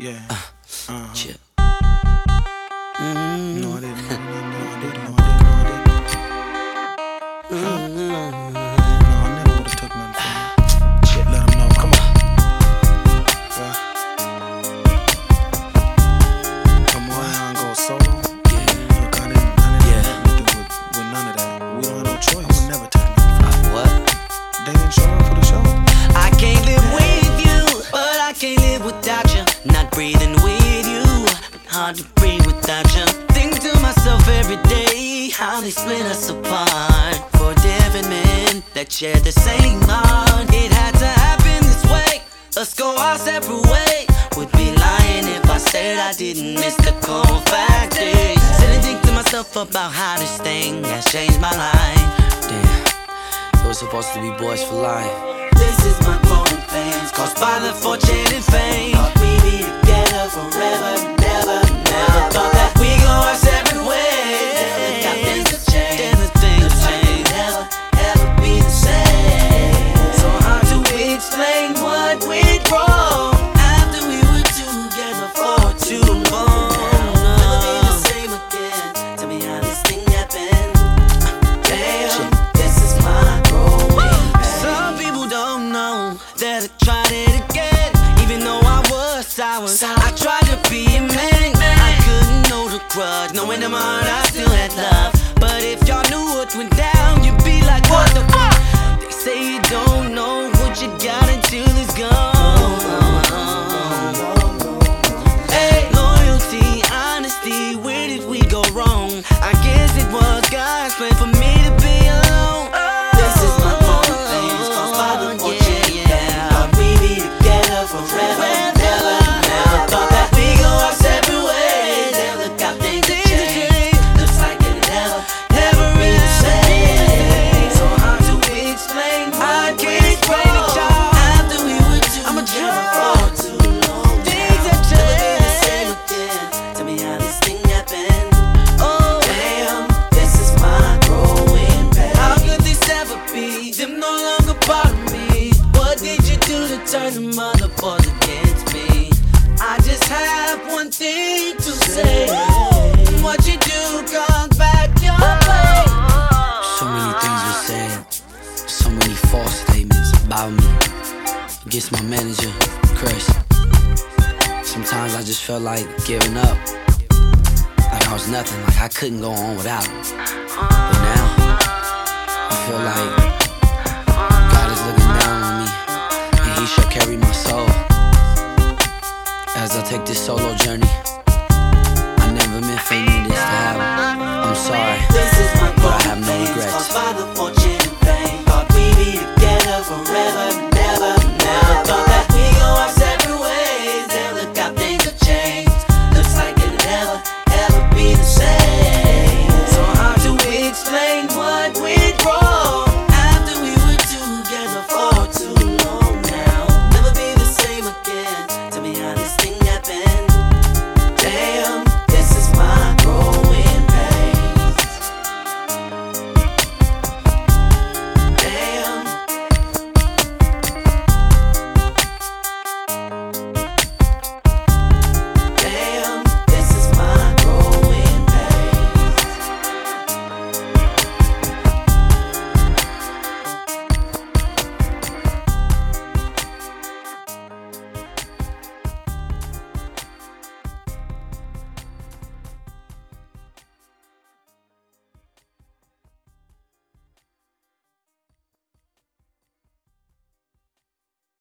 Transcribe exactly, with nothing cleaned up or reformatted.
Yeah. Uh-huh. Chip. Mm-hmm. No, I didn't. No, no, I didn't. No, I didn't. No, I didn't. Huh? Mm-hmm. No, I never would've took nothing from you. Chip, let him know. Come on. What? Come on, I go solo. Yeah. Look, I didn't. I didn't Yeah. have nothing to do with, with none of that. We don't have no choice. I would never take nothing from you. What? They didn't show up for the show. I can't live with you, but I can't live without you. Not breathing with you, but hard to breathe without you. Think to myself every day how they split us apart. For different men that share the same heart. It had to happen this way, us go our separate ways. Would be lying if I said I didn't miss the cold fact days. Sit and think to myself about how this thing has changed my life. Damn, it was supposed to be boys for life. This is my growing pains, caused by the fortune and fame. Thought we'd be together forever, never, never thought that we go our separate ways. Never got things to change, then the things change. Never, ever be the same. So hard to explain what went wrong after we were together for too long. Never be the same again. Tell me how this thing happened. Damn, this is my growing pain. Some people don't know that I tried it again. Even though I was sour, I tried to be a man. I couldn't know the grudge, knowing in my heart I still had love. But if y'all knew what went down, you'd be like, what the fuck? They say you don't know what you got until it's gone. Hey, loyalty, honesty, where did we go wrong? I guess it was God's plan for me to be alone. This is my growing pains, caused by the fortune. Thought we'd be together forever, never, never thought that we go our separate ways. Never got things to change. Looks like it never, never be the same. So hard to explain. I can't explain it, y'all. After we were together for too long, things have changed. Never be the same again. Tell me how this thing happened. Oh damn, this is my growing pain. How could this ever be? Them no longer part of me. What did you do to turn them other boys against me? I just have one thing to say. What you do comes back your way. So many things were said, so many false statements about me against my manager, Chris. Sometimes I just felt like giving up, like I was nothing, like I couldn't go on without him. But now, I feel like God is looking down on me, and He shall carry my soul as I take this solo journey